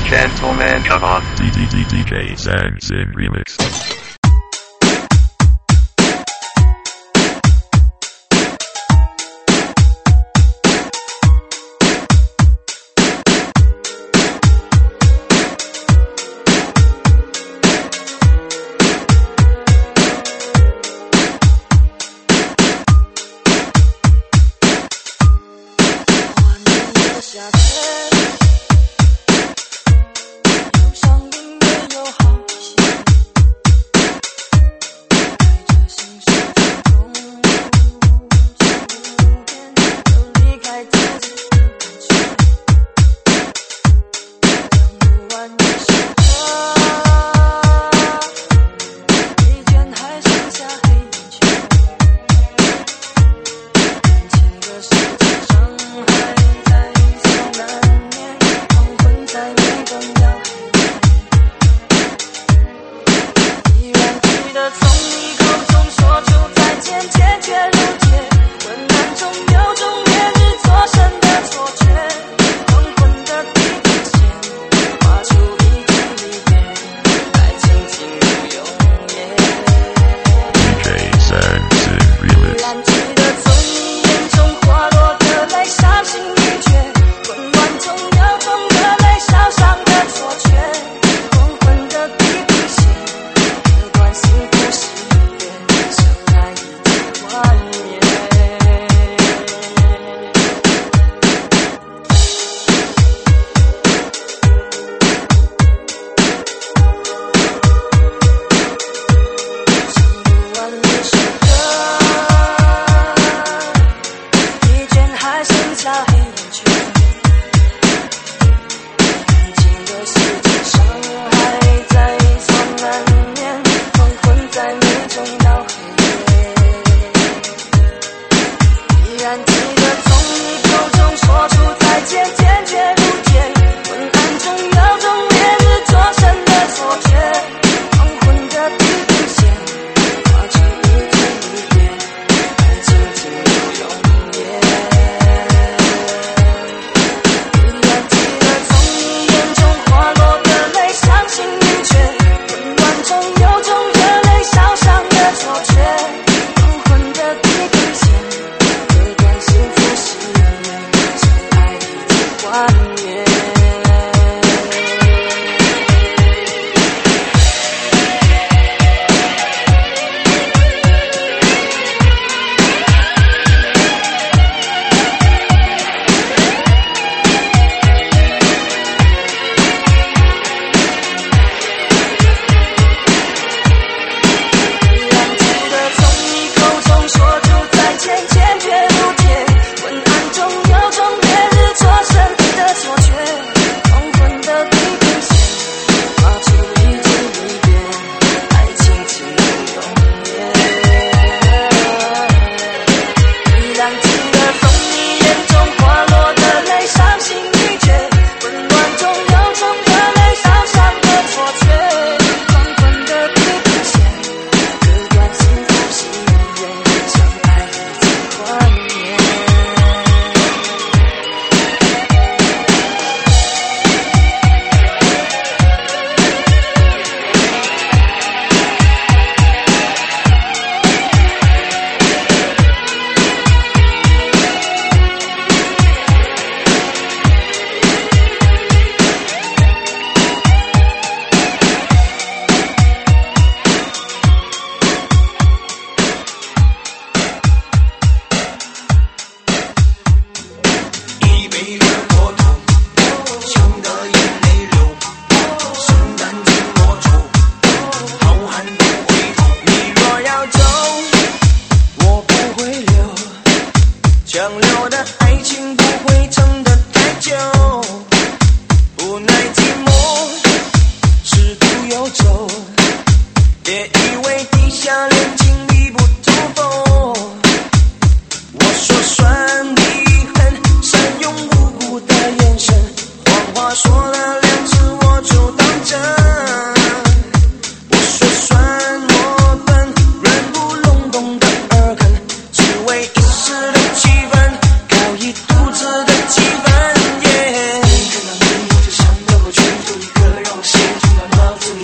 gentlemen, come on. DJ Zangzin Remix.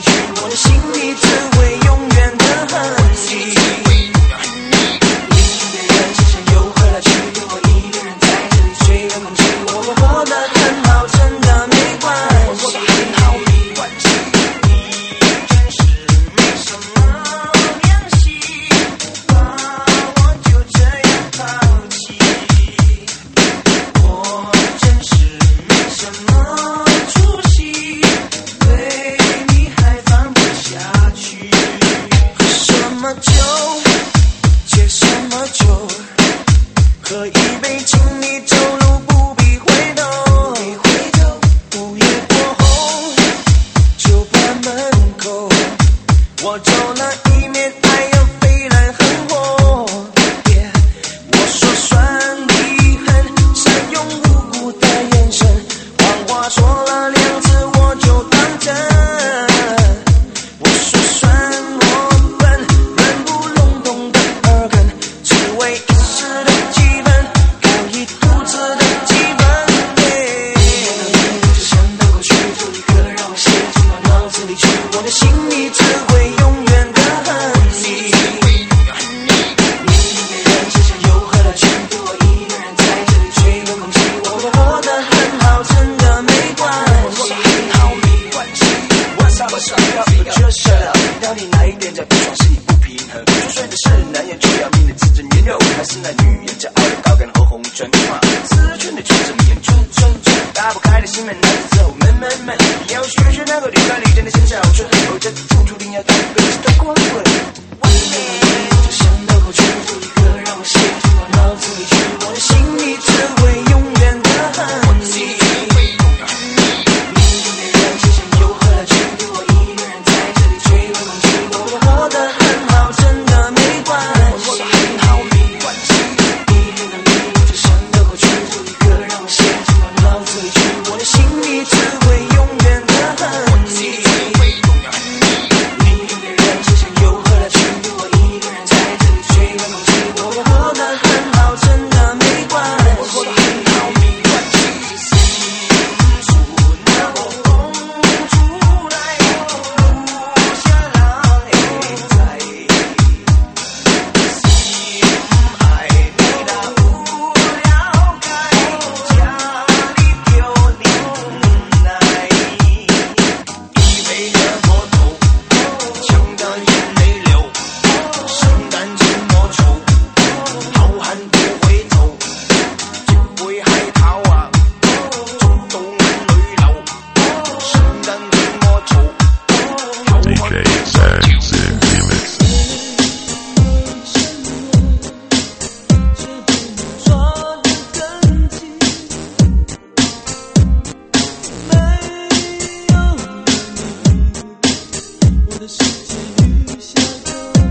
里去，我的心里只会永远的痕迹。另一个人身上又何来去？有我一个人在这里吹着空气，我活得很好，真的没关系。我活得很好，没关系。你真是没什么联系，把我就这样抛弃。我真是没什么出息，对你还放不下去。喝什么酒，借什么酒，喝一杯，请你走路不必回头。午夜过后，酒吧门口，我走了一面，爱要飞来横祸。我说算你狠，善用无辜的眼神，谎话说了2次我就当真。我说算我笨，软不隆咚的耳根，只为一时的气氛，搞一肚子的气氛。就想到过去，就立刻让我写进我脑子里去，我的心里只会永远的痕迹。你一个人身上又何来去？有我一个人在这里吹个空气，我活得很好，真的没关系。What's up？ Just shut up！ 到底哪一点在不爽，是你不平衡？说睡的是男人，就要命的自证言流，还是那女人骄傲的高杆和红唇？思春的圈子迷眼春，打不开的心门，男子之后闷。你要学那个流干里真的生小春，否则付出定要对被子都光棍。就想到过去，就立刻让我写进我脑子里去，我的心里只会永远的痕迹。活得很好，真的没关系。你黑的你，就想到过去，就立刻让我写进我脑子里去，我的心里只会永远的痕迹。你一个人身上又何来去？有我一个人在这里吹个空气，我活得很好，真的没关系。心出那个风出来，留下浪的在。心爱的那不了解，家里丢零来，一杯的魔头，呛得眼泪流，圣诞节莫愁，好汉不回头，就會係跑啊，捉到眼淚流，聖誕節莫愁，好漢 DJ Zanzin Remix. 抓住根基，没有你，我的世界雨下个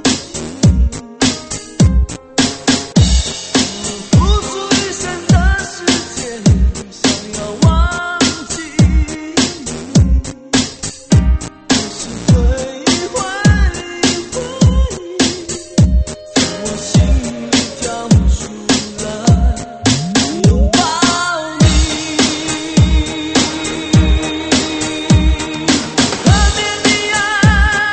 不停。无数余生的时间，想要忘记你，可是回忆，从我心里跳出来，拥抱你。和年的爱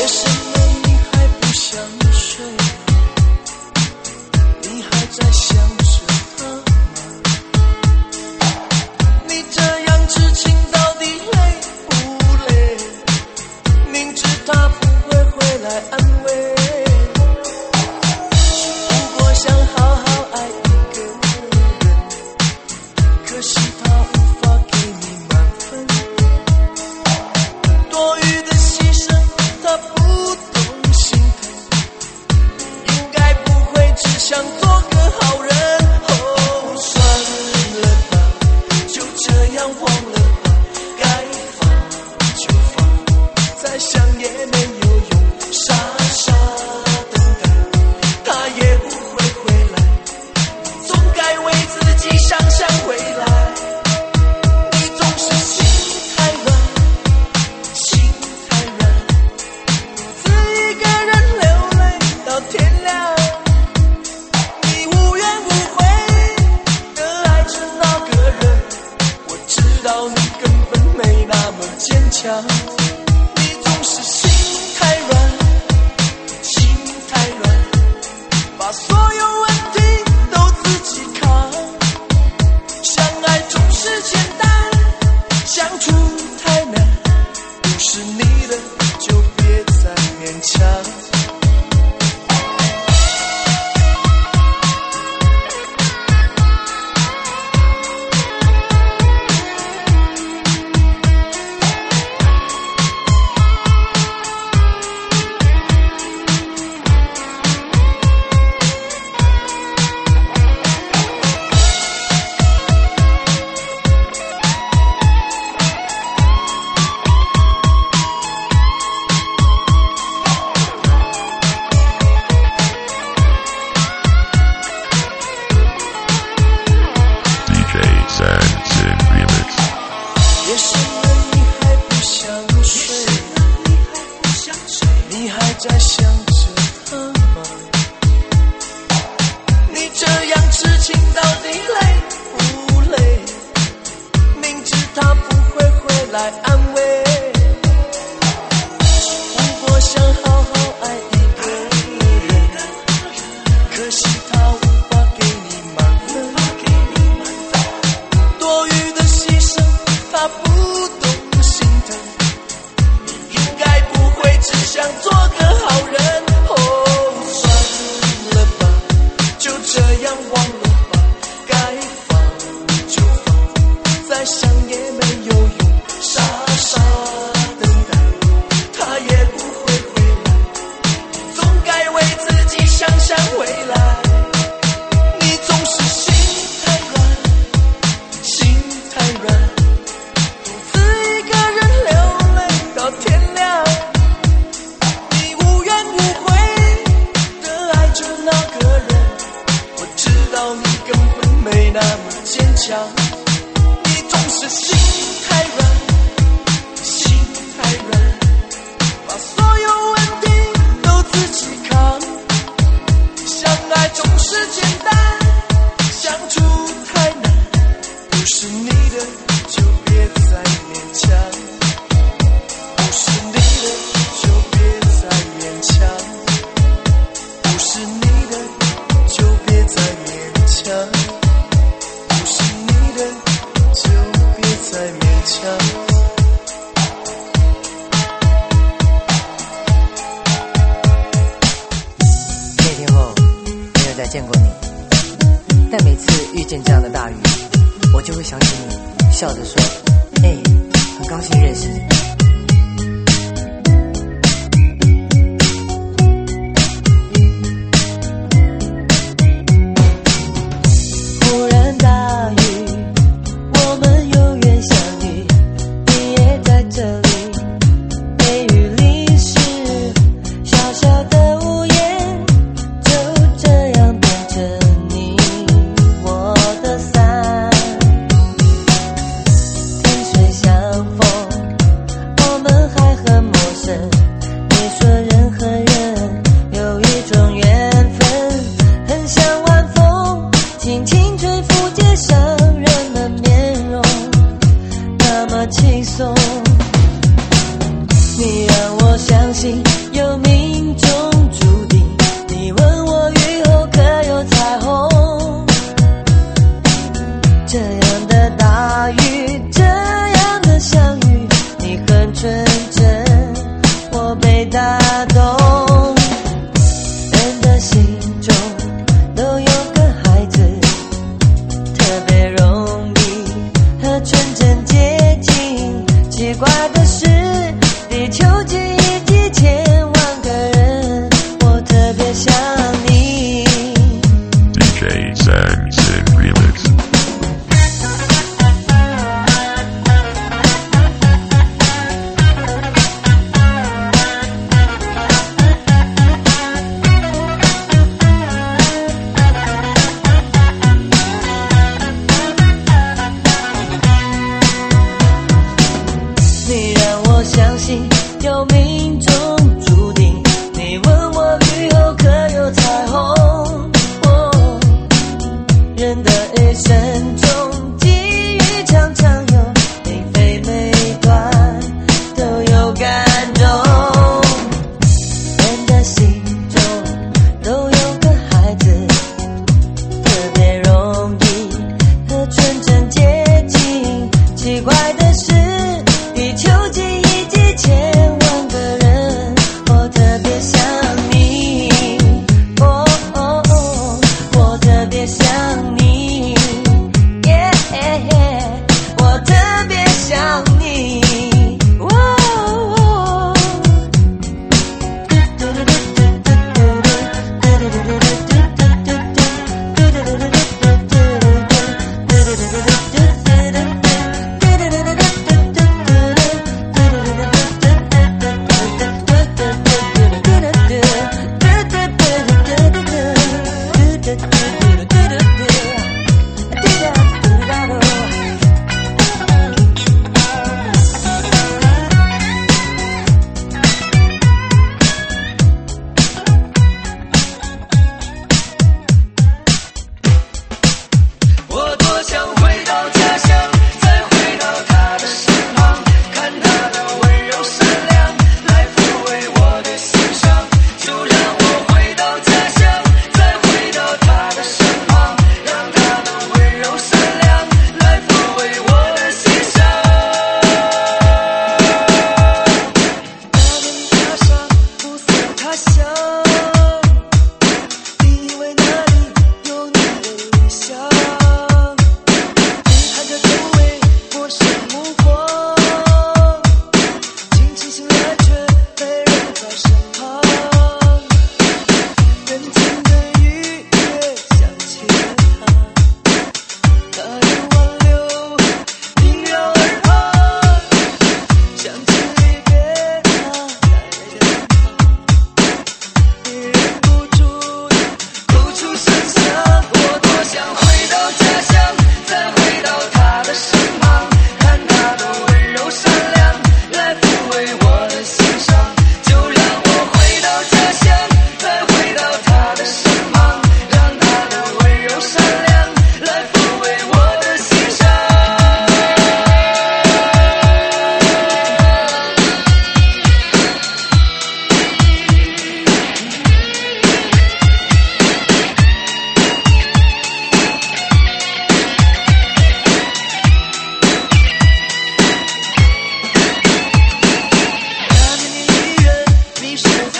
为什么你还不想睡？你还在想着他吗？你这样痴情到底累不累？明知他不会回来安慰，不过想好好爱一个人，可惜他无法给你满分，多余的牺牲他不懂心疼，应该不会只想做个好人。哦，算了吧，就这样忘了吧，该放就放，再想也没有用，傻傻等待，他也不会回来，总该为自己想想未来。你总是心太软，心太软，独自一个人流泪到天亮。你无怨无悔地爱着那个人，我知道你根本没那么坚强。你总是心太软，心太软，把所有问题都自己扛。相爱总是简单，相处太难，不是你的就别再勉强。为什么你还不想睡？你还在想着他吗？你这样痴情到底累不累？明知他不会回来安慰，不过想好好爱一个人，可惜他无法给你满分，多余的牺牲他不懂心疼，你应该不会只想做个好人。哦，算了吧，就这样忘了吧，该放就放，再想也没有用，傻傻等待，他也不会回来，总该为自己想想未来。你总是心太软，心太软，独自一个人流泪到天亮。你无怨无悔地爱着那个人，我知道你根本没那么坚强。你总是心太软，心太软，把所有问题都自己扛。相爱总是简单，相处太难，不是你的就别再勉强，不是你的就别再勉强，不是你的就别再勉强，不是你的就别再勉强。 那天后没有再见过你，但每次遇见这样的大雨，我就会想起你，笑着说：“很高兴认识你。”忽然大雨，我们永远相遇，你也在这里。梅雨淋湿小小的屋檐，就这样变成你我的伞。萍水相逢，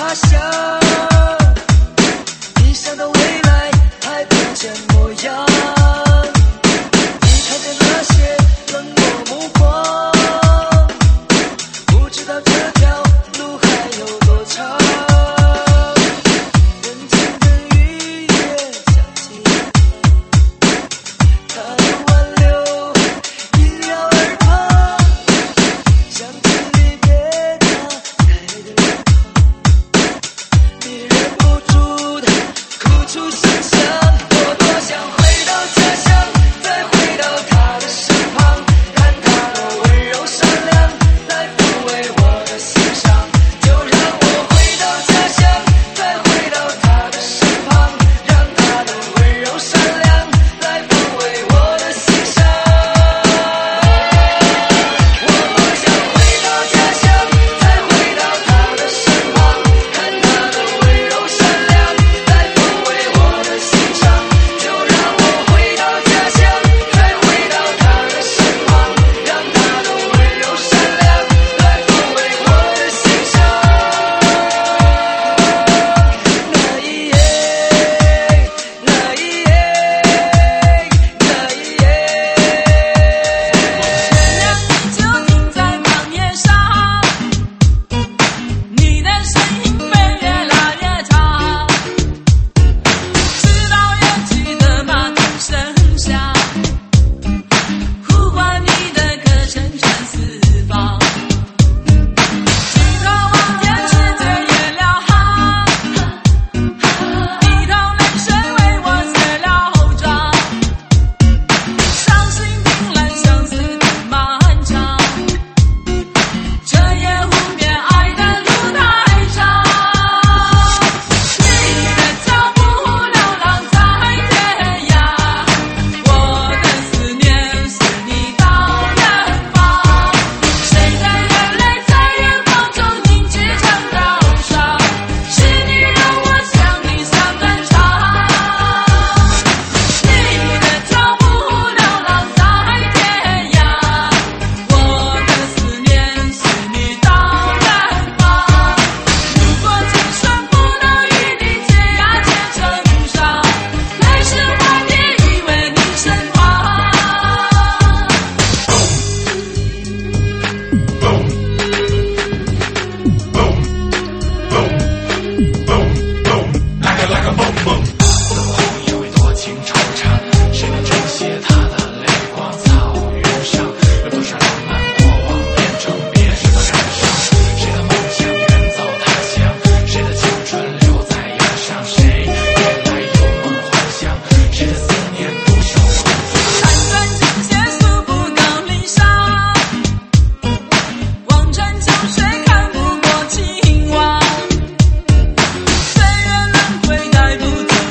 他乡。你想到未来还变成模样，你看着那些冷漠目光，不知道这条路还有多长。人间的雨也像极它的挽留因了而旁，想起离别它开的脸庞，你忍不住的哭出声响。我多想回到家乡，再回到他的身旁，看他的温柔善良来抚慰我的心伤。就让我回到家乡，再回到他的身旁，让他的温柔善良来抚慰我的心伤。我多想回到家乡，再回到他的身旁，看他的温柔善良来抚慰我的心伤。就让我回到家乡，再回到他的身旁，让他的温柔善良来抚慰我的心伤。那一夜，那一夜，那一夜。 月亮就停在旷野上，你的声音被越拉越长，直到远去的马蹄声响，呼唤你的歌声传四方。举头望见世界越辽航，低头泪水为我写了后章，伤心冰冷相思的漫长，这夜无边爱的路太长，你的脚步流浪在天涯，我的思念随你到远方，谁的眼泪在远方中凝聚成疗伤，是你让我想你想更长，你的脚步流浪在天涯，我的思念随你到远方，如果今生不能与你结呀结成伤，来世换你依偎你身旁。 怎么会有一朵情惆怅？谁能重写他的泪光？草原上有多少浪漫过往变成别人的感伤？谁的梦想远走他乡？谁的青春留在崖上？谁夜来有梦幻想？谁的思念独守空看穿这些诉不到离殇，望穿秋水看不过情网，岁月轮回带不走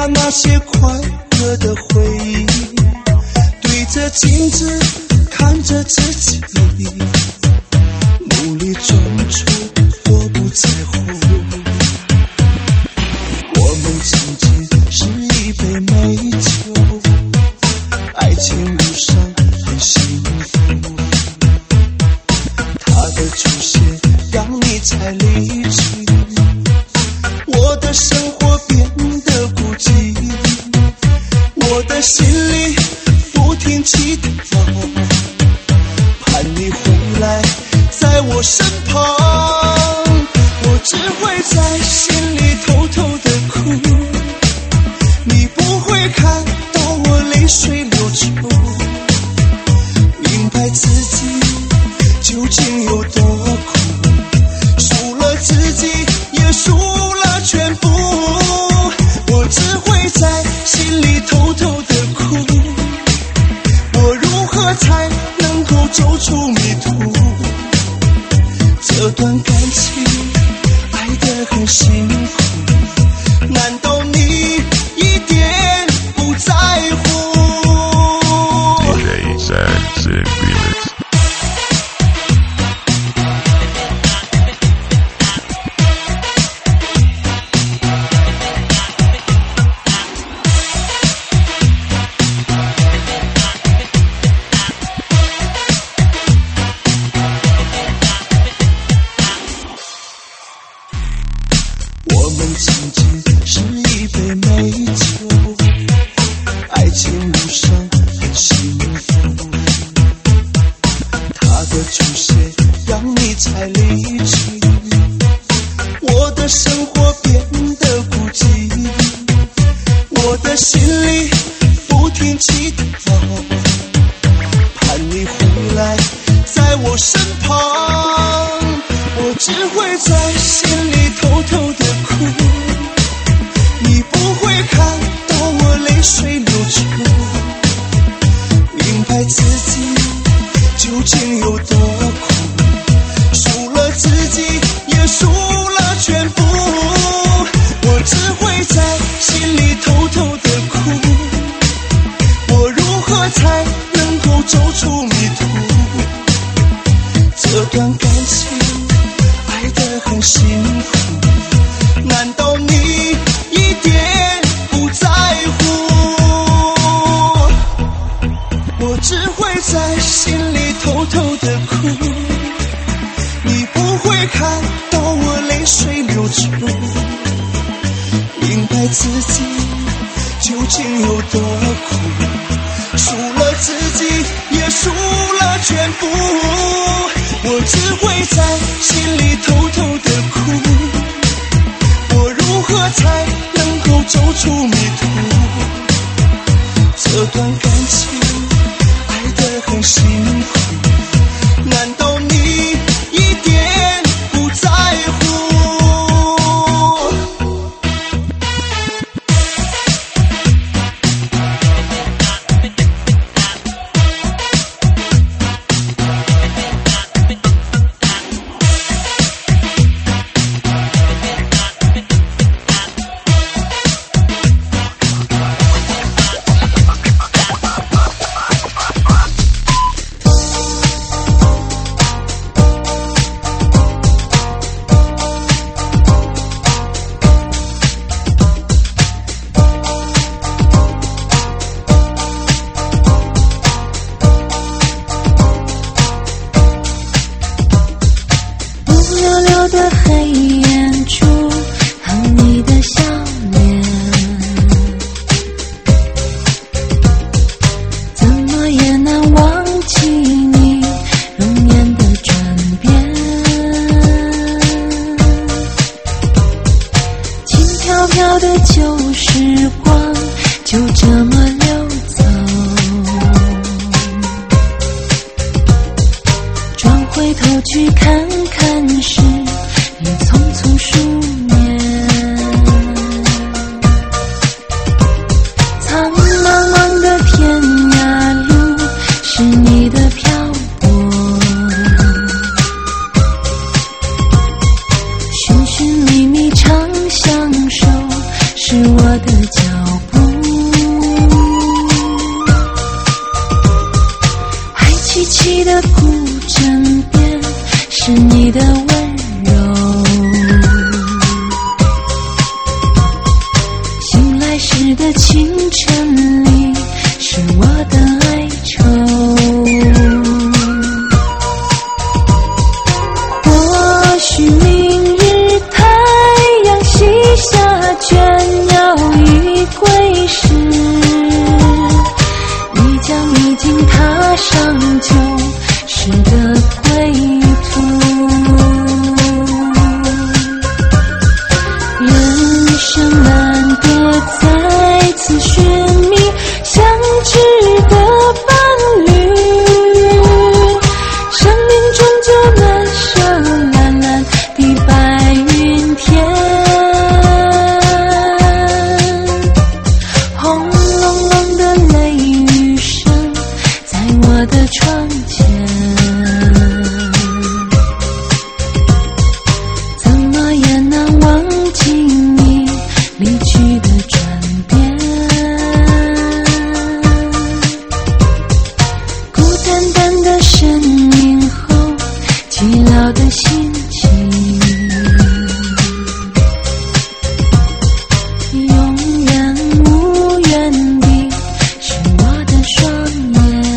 把那些快乐的回忆对着镜子看着自己，努力装出我不在乎。我们曾经是一杯美酒，爱情路上很幸福，他的出现让你才离去，我的生活变得孤寂，我的心里不停祈祷，盼你回来在我身旁，我只会在心里偷偷的哭，你不会看到我泪水流出，明白自己究竟有多苦，输了自己也输了全部，我只会在心里偷偷的哭，我如何才能够走出迷途，这段感情爱得很辛苦，难道你一点不在乎？ DJ Sensin Remix。 我们曾经是一杯美酒，爱情路上很幸福，他的出现让你才离去，我的生活变得孤寂，我的心里不停祈祷，盼你回来在我身旁，我只会在心里偷偷的哭，你不会看到我泪水流出，明白自己究竟有多苦，输了自己也输了全部，我只会在心里偷偷的哭，我如何才能够走出迷途，这段感情爱得很辛苦，难道你一点不在乎？我只会在心里偷偷的哭，你不会看到我泪水流出，明白自己究竟有多苦，输了自己也输了全部，我只会在心里偷偷的哭，我如何才能够走出迷途，这段感情爱得很辛苦，难道你一点不在乎？ 天。轰隆隆的雷雨声在我的窗前，怎么也难忘记你离去的转变。孤单单的身影后寂寥的心情，永远无缘的是我的双眼。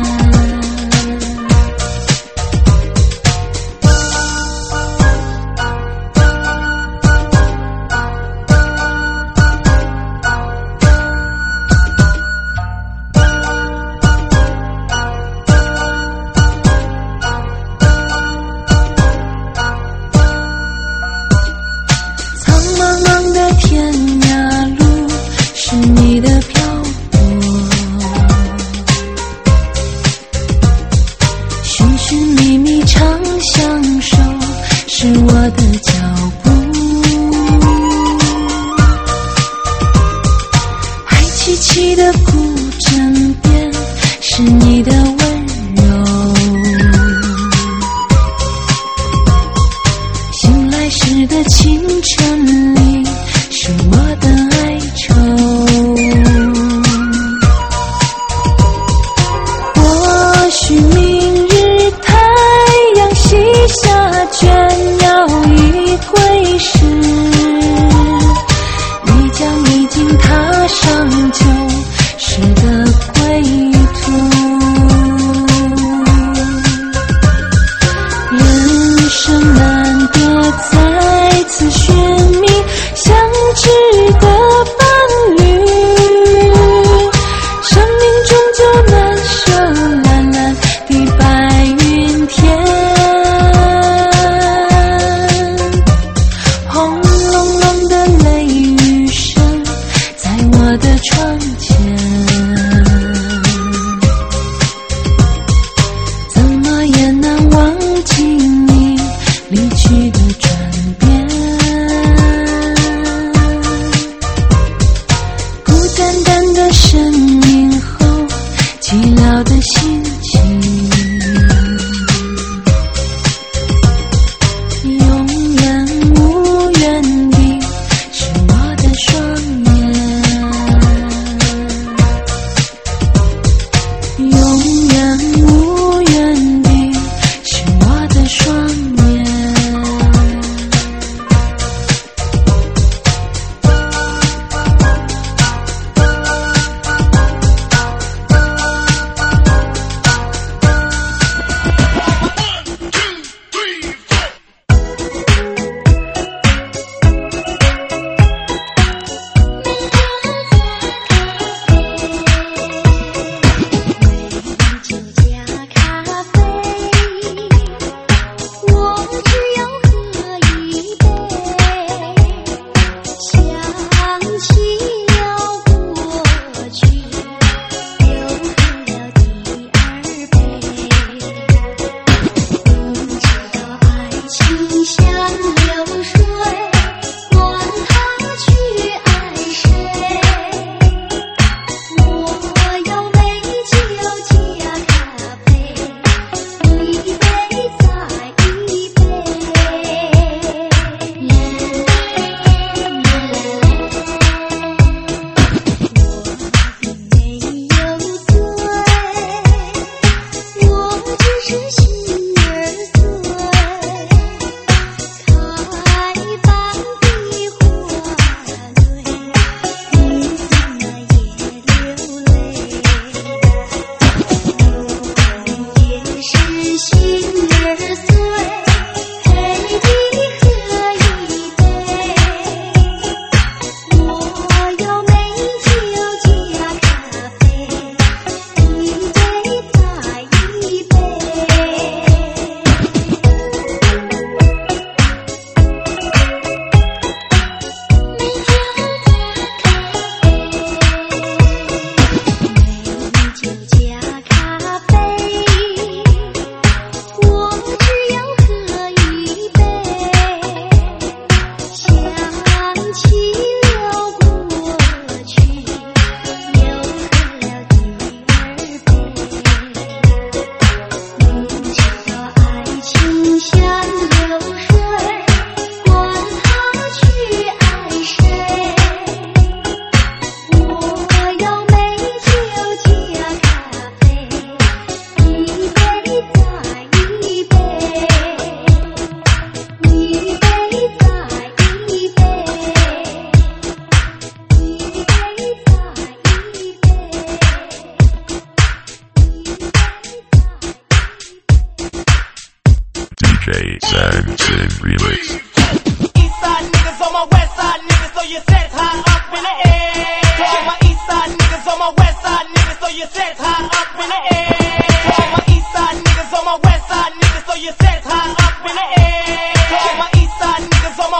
苍茫茫的天涯路是你的漂泊，寻寻觅觅常相守是我的脚步，爱凄凄的古镇边是你的温柔，醒来时的清晨里是我的哀愁。或许明日太阳西下，倦鸟已归时，你将已经踏上旧时的归途。人生难得再次寻觅相知的伴侣，生命终究难舍蓝蓝的白云天。轰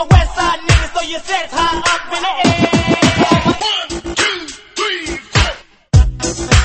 west side nigga, so you set high up in the air. 1, 2, 3, 4.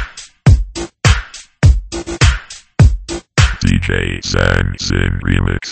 DJ Sang Sin Remix.